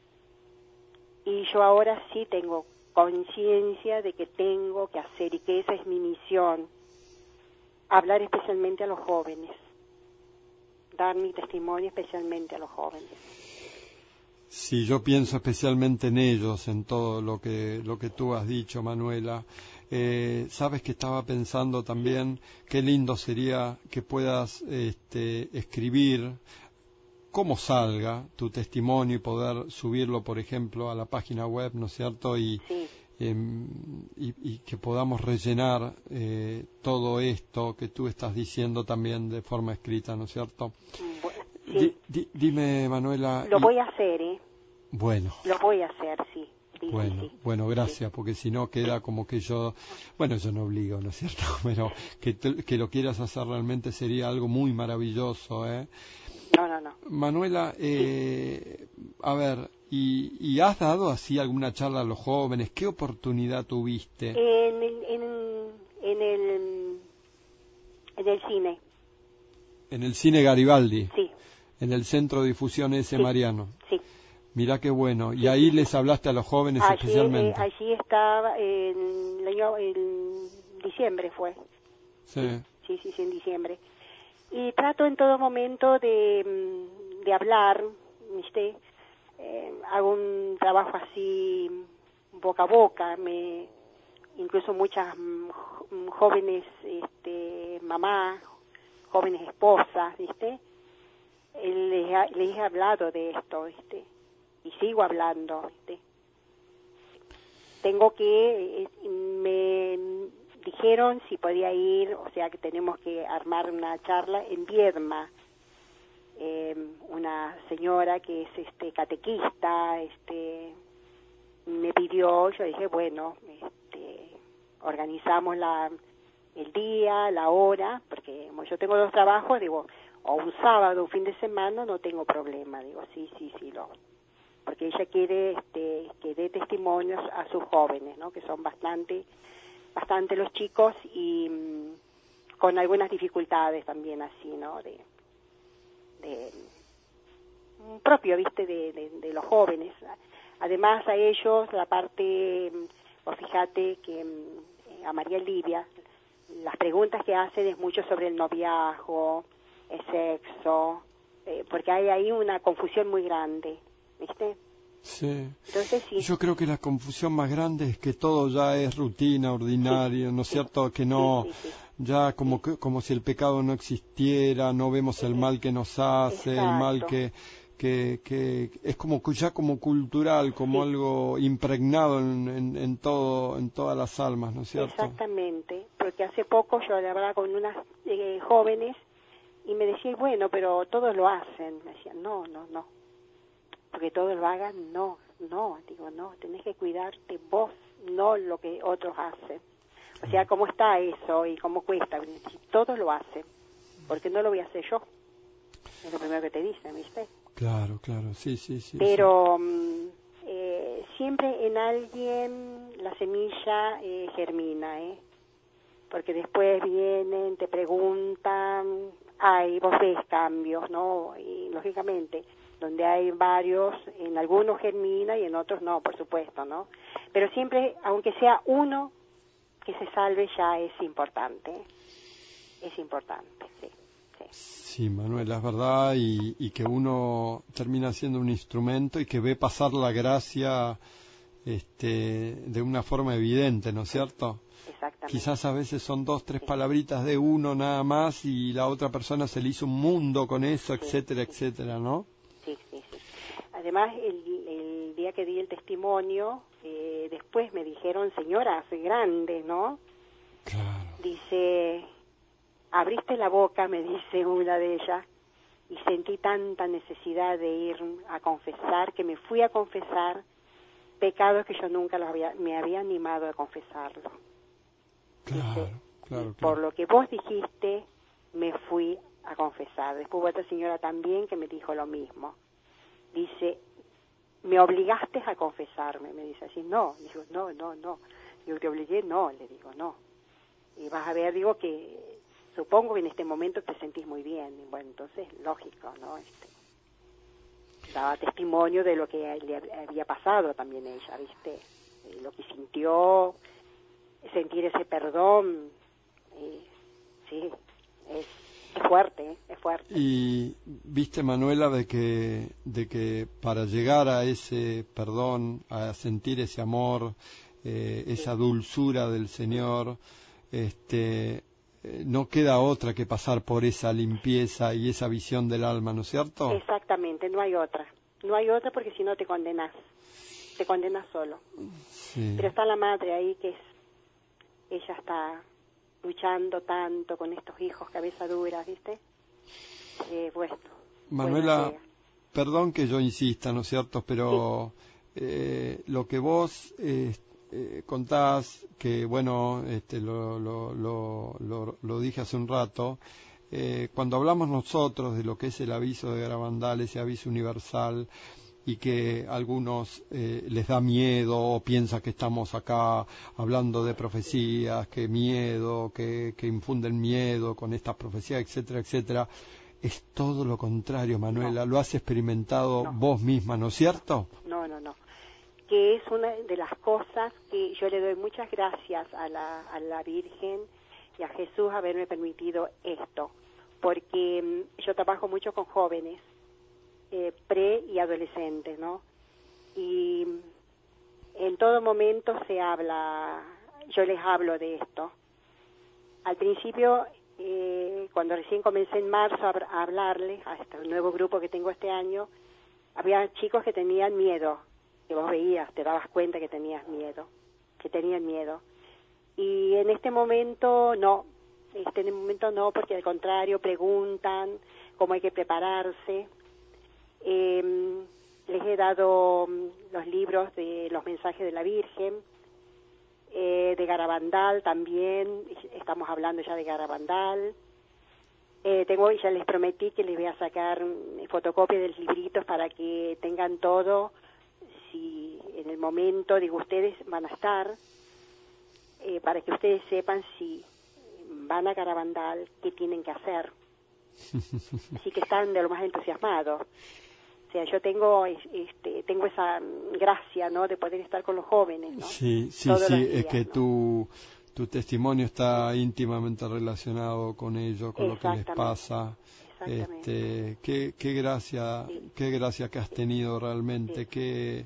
Y yo ahora sí tengo conciencia de que tengo que hacer, y que esa es mi misión, hablar especialmente a los jóvenes, dar mi testimonio especialmente a los jóvenes. Sí, yo pienso especialmente en ellos, en todo lo que lo que tú has dicho, Manuela. Eh, sabes que estaba pensando también qué lindo sería que puedas este, escribir cómo salga tu testimonio y poder subirlo, por ejemplo, a la página web, ¿no es cierto? Y, sí. eh, y, y que podamos rellenar eh, todo esto que tú estás diciendo también de forma escrita, ¿no es cierto? Bueno, sí. Di, di, dime, Manuela. Lo y... voy a hacer, ¿eh? Bueno. Lo voy a hacer, sí. Sí, bueno, sí, sí. bueno, gracias, sí. porque si no queda como que yo, bueno, yo no obligo, ¿no es cierto? Pero que, te, que lo quieras hacer realmente sería algo muy maravilloso, ¿eh? No, no, no. Manuela, eh, sí. a ver, y, ¿y has dado así alguna charla a los jóvenes? ¿Qué oportunidad tuviste? En el, en, en el, en el cine. En el cine Garibaldi. Sí. En el Centro de Difusión ese sí. Mariano. Sí. Mirá qué bueno. Y ahí les hablaste a los jóvenes allí, especialmente. Eh, allí estaba, en el año, en diciembre fue. Sí. Sí, sí, sí, en diciembre. Y trato en todo momento de, de hablar, ¿viste? Eh, hago un trabajo así boca a boca, me incluso muchas jóvenes este, mamás, jóvenes esposas, ¿viste? Les, les he hablado de esto, ¿viste? Y sigo hablando, ¿viste? Tengo que, me dijeron si podía ir, o sea que tenemos que armar una charla en Viedma. Eh, una señora que es este catequista, este me pidió, yo dije, bueno, este, organizamos la el día, la hora, porque como yo tengo dos trabajos, digo, o un sábado, un fin de semana, no tengo problema, digo, sí, sí, sí, lo porque ella quiere este, que dé testimonios a sus jóvenes, ¿no? Que son bastante, bastante los chicos y mmm, con algunas dificultades también así, ¿no? De, de propio, viste, de, de, de los jóvenes. Además a ellos la parte, Vos fíjate que mm, a María Livia, las preguntas que hacen es mucho sobre el noviazgo, el sexo, eh, porque hay ahí una confusión muy grande, ¿viste? Sí. Entonces, sí. Yo creo que la confusión más grande es que todo ya es rutina, ordinario, sí, ¿no es sí, cierto? Que no, sí, sí, sí. ya como sí. que, como si el pecado no existiera, no vemos el mal que nos hace, Exacto. el mal que, que, que es como ya como cultural, como sí. algo impregnado en, en, en todo, en todas las almas, ¿no es cierto? Exactamente, porque hace poco yo hablaba con unas eh, jóvenes y me decían, bueno, pero todos lo hacen. Me decían, no, no, no. Porque todos lo hagan, no, no. Digo, no, tenés que cuidarte vos, no lo que otros hacen. O sea, ¿cómo está eso y cómo cuesta? Si todos lo hacen, ¿por qué no lo voy a hacer yo? Es lo primero que te dicen, ¿viste? Claro, claro, sí, sí, sí. Pero sí. Eh, siempre en alguien la semilla eh, germina, ¿eh? Porque después vienen, te preguntan, hay, vos ves cambios, ¿no? Y lógicamente, donde hay varios, en algunos germina y en otros no, por supuesto, ¿no? Pero siempre, aunque sea uno que se salve, ya es importante, ¿eh? Es importante, sí. Sí, Manuela, es verdad, y, y que uno termina siendo un instrumento y que ve pasar la gracia este, de una forma evidente, ¿no es cierto? Exactamente. Quizás a veces son dos, tres palabritas de uno nada más y la otra persona se le hizo un mundo con eso, sí, etcétera, sí. etcétera, ¿no? Sí, sí, sí. Además, el, el día que di el testimonio, eh, después me dijeron, señoras grandes, ¿no? Claro. Dice, abriste la boca, me dice una de ellas, y sentí tanta necesidad de ir a confesar, que me fui a confesar pecados que yo nunca los había, me había animado a confesarlo. Claro, Dice, claro, claro. por lo que vos dijiste, me fui a confesar. Después hubo otra señora también que me dijo lo mismo. Dice, me obligaste a confesarme, me dice así, no, digo, no, no, no, digo, te obligué, no, le digo, no, y vas a ver, digo, que supongo que en este momento te sentís muy bien, y bueno, entonces, lógico, ¿no? Este, daba testimonio de lo que le había pasado también ella, ¿viste? Eh, lo que sintió, sentir ese perdón, eh, sí, es... Es fuerte, ¿eh? Es fuerte. Y viste, Manuela, de que, de que para llegar a ese perdón, a sentir ese amor, eh, sí. esa dulzura del Señor, este, eh, no queda otra que pasar por esa limpieza y esa visión del alma, ¿no es cierto? Exactamente, no hay otra. No hay otra porque si no te condenas. Te condenas solo. Sí. Pero está la madre ahí que es... Ella está... luchando tanto con estos hijos cabeza dura, ¿viste? Eh, bueno, Manuela, bueno, perdón que yo insista, ¿no es cierto? Pero sí. eh, lo que vos eh, eh, contás, que bueno, este, lo, lo, lo, lo, lo dije hace un rato, eh, cuando hablamos nosotros de lo que es el aviso de Garabandal, ese aviso universal, y que a algunos eh, les da miedo o piensa que estamos acá hablando de profecías, que miedo, que, que infunden miedo con estas profecías, etcétera, etcétera. Es todo lo contrario, Manuela. No. Lo has experimentado No. vos misma, ¿no es cierto? No, no, no. Que es una de las cosas que yo le doy muchas gracias a la, a la Virgen y a Jesús haberme permitido esto. Porque mm, yo trabajo mucho con jóvenes. Eh, pre y adolescentes, ¿no? Y en todo momento se habla, yo les hablo de esto. Al principio, eh, cuando recién comencé en marzo a, a hablarles a este nuevo grupo que tengo este año, había chicos que tenían miedo, que vos veías, te dabas cuenta que tenías miedo, que tenían miedo. Y en este momento no, este, en este momento no, porque al contrario preguntan cómo hay que prepararse. Eh, les he dado los libros de los mensajes de la Virgen, eh, de Garabandal también, estamos hablando ya de Garabandal. Eh, tengo, ya les prometí que les voy a sacar fotocopias de los libritos para que tengan todo, si en el momento, digo, ustedes van a estar, eh, para que ustedes sepan si van a Garabandal, qué tienen que hacer. Así que están de lo más entusiasmados. O sea, yo tengo este, tengo esa gracia, ¿no?, de poder estar con los jóvenes, ¿no? Sí, sí, Todos sí, los días, es que ¿no? tu, tu testimonio está íntimamente relacionado con ellos, con lo que les pasa. Este, qué, qué gracia, sí. qué gracia que has tenido realmente, Sí. qué,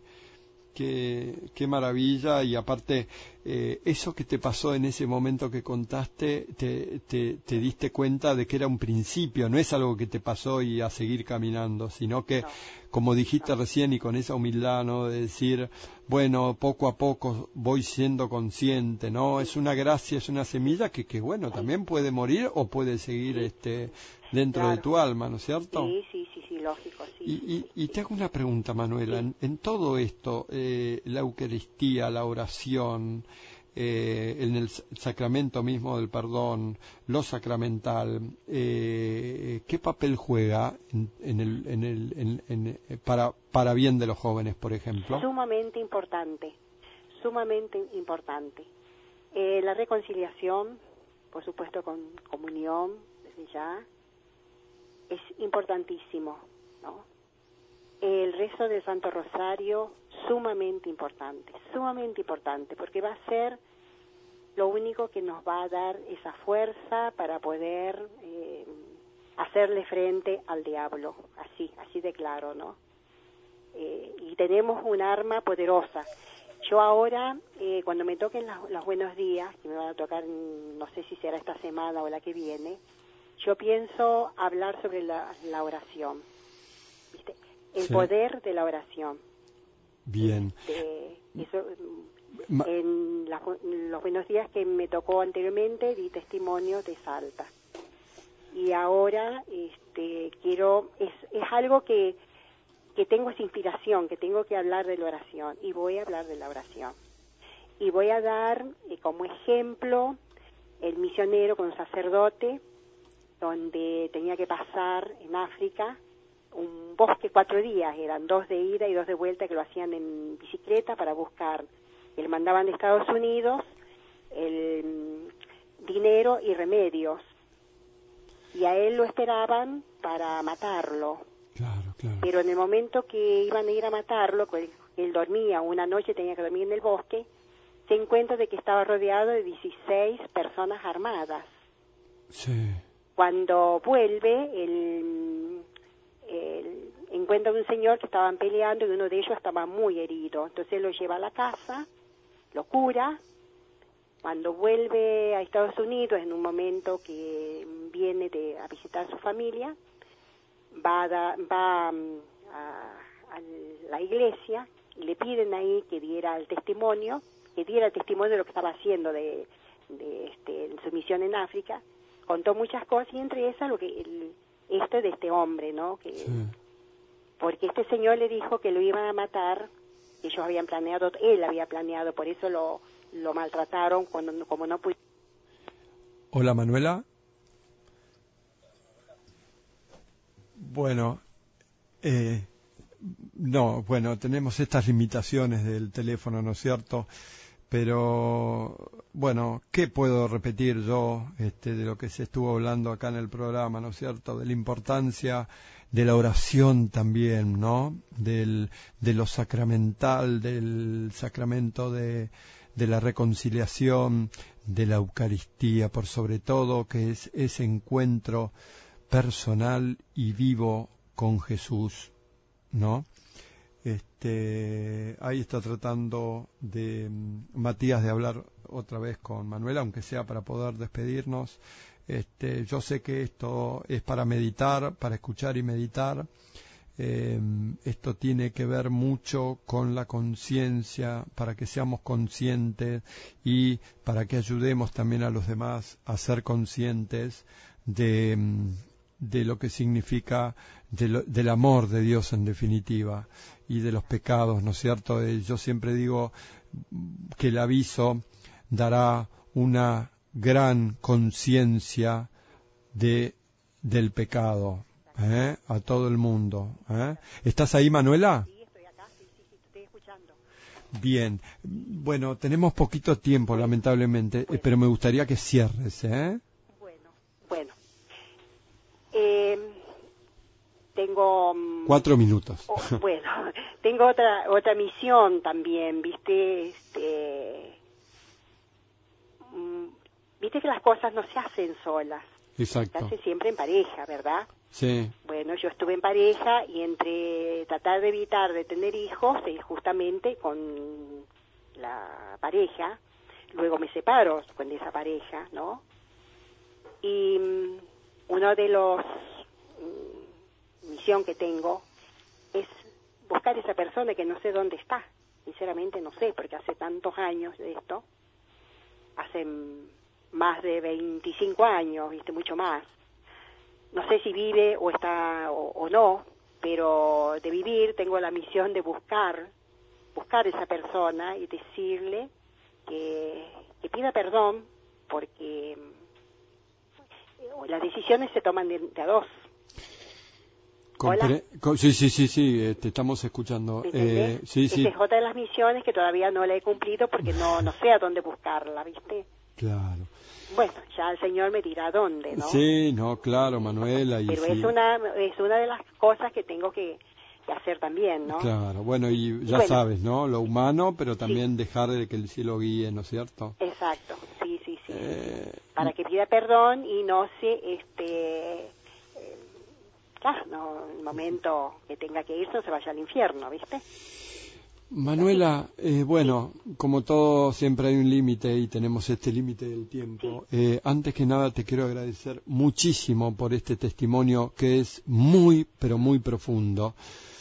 qué, qué maravilla. Y aparte, eh, eso que te pasó en ese momento que contaste, te, te, te diste cuenta de que era un principio, no es algo que te pasó y a seguir caminando, sino que, no. como dijiste no. recién, y con esa humildad, ¿no?, de decir, bueno, poco a poco voy siendo consciente, ¿no? Sí. Es una gracia, es una semilla que, que bueno, sí. también puede morir o puede seguir sí. este dentro claro. de tu alma, ¿no es cierto? Sí, sí, sí, sí, lógico, sí. Y, sí, y, y te hago una pregunta, Manuela, sí. en, en todo esto, eh, la Eucaristía, la oración, eh, en el sacramento mismo del perdón, lo sacramental, eh, ¿qué papel juega en, en el, en el, en, en, para, para bien de los jóvenes, por ejemplo? Sumamente importante, sumamente importante. Eh, la reconciliación, por supuesto con comunión, desde ya, es importantísimo, ¿no? El rezo del Santo Rosario, sumamente importante, sumamente importante, porque va a ser lo único que nos va a dar esa fuerza para poder eh, hacerle frente al diablo, así, así de claro, ¿no? Eh, y tenemos un arma poderosa. Yo ahora, eh, cuando me toquen las, los buenos días, que me van a tocar, no sé si será esta semana o la que viene, yo pienso hablar sobre la, la oración, ¿viste? El sí. poder de la oración. Bien. Este, eso, Ma en, la, en los buenos días que me tocó anteriormente di testimonio de Salta. Y ahora este, quiero, es, es algo que, que tengo esa inspiración, que tengo que hablar de la oración, y voy a hablar de la oración. Y voy a dar eh, como ejemplo el misionero con un sacerdote, donde tenía que pasar en África un bosque cuatro días, eran dos de ida y dos de vuelta, que lo hacían en bicicleta para buscar, le mandaban de Estados Unidos el dinero y remedios, y a él lo esperaban para matarlo. Claro, claro. Pero en el momento que iban a ir a matarlo, que él dormía, una noche tenía que dormir en el bosque, se encuentra de que estaba rodeado de dieciséis personas armadas. Sí. Cuando vuelve, el, el, encuentra un señor que estaban peleando y uno de ellos estaba muy herido. Entonces lo lleva a la casa, lo cura. Cuando vuelve a Estados Unidos, en un momento que viene de, a visitar a su familia, va, a, da, va a, a la iglesia y le piden ahí que diera el testimonio, que diera el testimonio de lo que estaba haciendo de, de este, en su misión en África. Contó muchas cosas y entre esas lo que el, esto de este hombre, ¿no? Que, sí. Porque este señor le dijo que lo iban a matar, que ellos habían planeado, él había planeado, por eso lo, lo maltrataron cuando, como no pudieron. Hola, Manuela. Bueno, eh, no, bueno, tenemos estas limitaciones del teléfono, ¿no es cierto? Pero, bueno, ¿qué puedo repetir yo este, de lo que se estuvo hablando acá en el programa, ¿no es cierto? De la importancia de la oración también, ¿no? Del, de lo sacramental, del sacramento de, de la reconciliación, de la Eucaristía, por sobre todo, que es ese encuentro personal y vivo con Jesús, ¿no? Este, ahí está tratando de Matías de hablar otra vez con Manuela, aunque sea para poder despedirnos. Este, yo sé que esto es para meditar, para escuchar y meditar. Eh, esto tiene que ver mucho con la conciencia, para que seamos conscientes y para que ayudemos también a los demás a ser conscientes de, de lo que significa de lo, del amor de Dios en definitiva, y de los pecados, ¿no es cierto? Eh, yo siempre digo que el aviso dará una gran conciencia de del pecado, ¿eh? A todo el mundo, ¿eh? ¿Estás ahí, Manuela? Sí, estoy acá, sí, sí, sí, estoy escuchando. Bien, bueno, tenemos poquito tiempo, bueno, lamentablemente, bueno, pero me gustaría que cierres, ¿eh? Bueno, bueno. Eh, ten, tengo... mm, Cuatro minutos. oh, bueno, tengo otra otra misión también, ¿viste? Este, mm, viste que las cosas no se hacen solas, se Exacto. hacen siempre en pareja, ¿verdad? Sí, Bueno, yo estuve en pareja y entre tratar de evitar de tener hijos, eh, justamente con la pareja, luego me separo con esa pareja, ¿no? Y mm, uno de los mm, misión que tengo es buscar esa persona que no sé dónde está, sinceramente no sé, porque hace tantos años de esto, hace mm, más de veinticinco años, viste, mucho más. No sé si vive o está o, o no, pero de vivir tengo la misión de buscar, buscar esa persona y decirle que, que pida perdón, porque mm, las decisiones se toman de, de a dos. Compre- co- sí, sí, sí, sí, eh, te estamos escuchando. ¿Me entendés? Eh, sí, sí, Esa es otra de las misiones que todavía no la he cumplido porque no, no sé a dónde buscarla, ¿viste? claro. Bueno, ya el Señor me dirá dónde, ¿no? Sí, no, claro, Manuela. Y Pero sí. es una es una de las cosas que tengo que, que hacer también, ¿no? Claro, bueno, y ya Bueno. sabes, ¿no? Lo humano, pero también dejar de que el cielo guíe, ¿no es cierto? Exacto, sí, sí, sí. Eh, Para que pida perdón y no se, este, eh, claro, no, en el momento que tenga que irse no se vaya al infierno, ¿viste? Manuela, eh, bueno, como todo siempre hay un límite y tenemos este límite del tiempo. Eh, antes que nada te quiero agradecer muchísimo por este testimonio que es muy, pero muy profundo.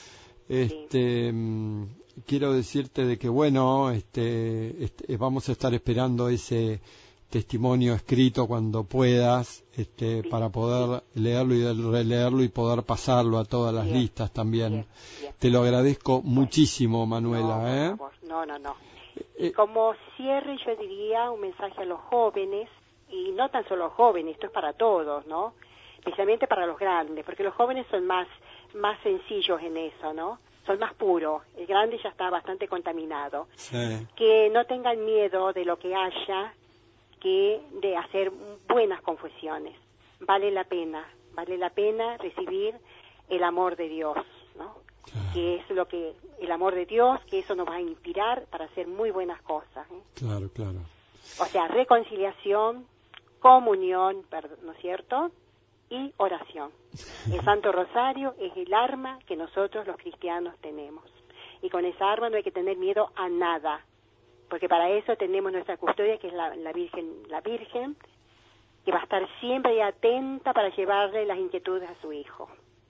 Este, mm, quiero decirte de que bueno, este, este, vamos a estar esperando ese testimonio escrito cuando puedas, este, Sí, para poder leerlo y releerlo y poder pasarlo a todas las Bien, listas también. bien, bien. Te lo agradezco muchísimo, Manuela, no, ¿eh? por favor, no, no, no. Eh, Y como cierre yo diría un mensaje a los jóvenes, y no tan solo jóvenes, esto es para todos, ¿no? Especialmente para los grandes, porque los jóvenes son más, más sencillos en eso, ¿no? Son más puros, el grande ya está bastante contaminado. sí. Que no tengan miedo de lo que haya, que de hacer buenas confesiones. Vale la pena, vale la pena recibir el amor de Dios, ¿no? Claro. Que es lo que, el amor de Dios, que eso nos va a inspirar para hacer muy buenas cosas, ¿eh? Claro, claro. O sea, reconciliación, comunión, perdón, ¿no es cierto? Y oración. El Santo Rosario es el arma que nosotros los cristianos tenemos. Y con esa arma no hay que tener miedo a nada, porque para eso tenemos nuestra custodia, que es la, la Virgen, la Virgen, que va a estar siempre atenta para llevarle las inquietudes a su hijo.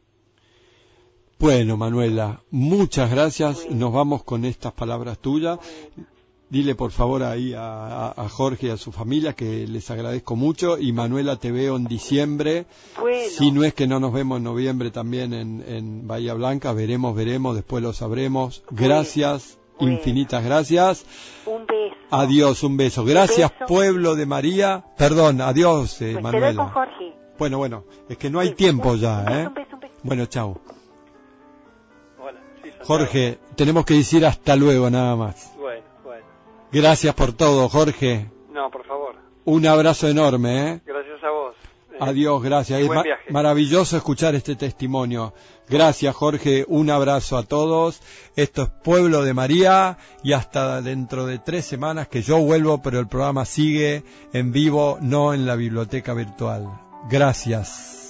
Bueno, Manuela, muchas gracias. Bueno. Nos vamos con estas palabras tuyas. Bueno. Dile por favor ahí a, a, a Jorge y a su familia que les agradezco mucho. Y Manuela, te veo en diciembre. Bueno. Si no es que no nos vemos en noviembre también en, en Bahía Blanca, veremos, veremos, después lo sabremos. Gracias, Bueno. infinitas gracias. Un beso. Adiós, un beso. Gracias, beso. pueblo de María. Perdón, adiós, eh, Pues te doy Manuela. con Jorge. Bueno, bueno, es que no hay Sí, tiempo un ya, beso, ¿eh? Un beso, un beso. Bueno, chao. Hola, sí, Santiago. Jorge, tenemos que decir hasta luego nada más. Bueno, bueno. Gracias por todo, Jorge. No, por favor. Un abrazo enorme, ¿eh? Gracias a vos. Eh, Adiós, gracias. y Es buen ma- viaje. maravilloso escuchar este testimonio. Gracias, Jorge. Un abrazo a todos. Esto es Pueblo de María y hasta dentro de tres semanas que yo vuelvo, pero el programa sigue en vivo, no en la biblioteca virtual. Gracias.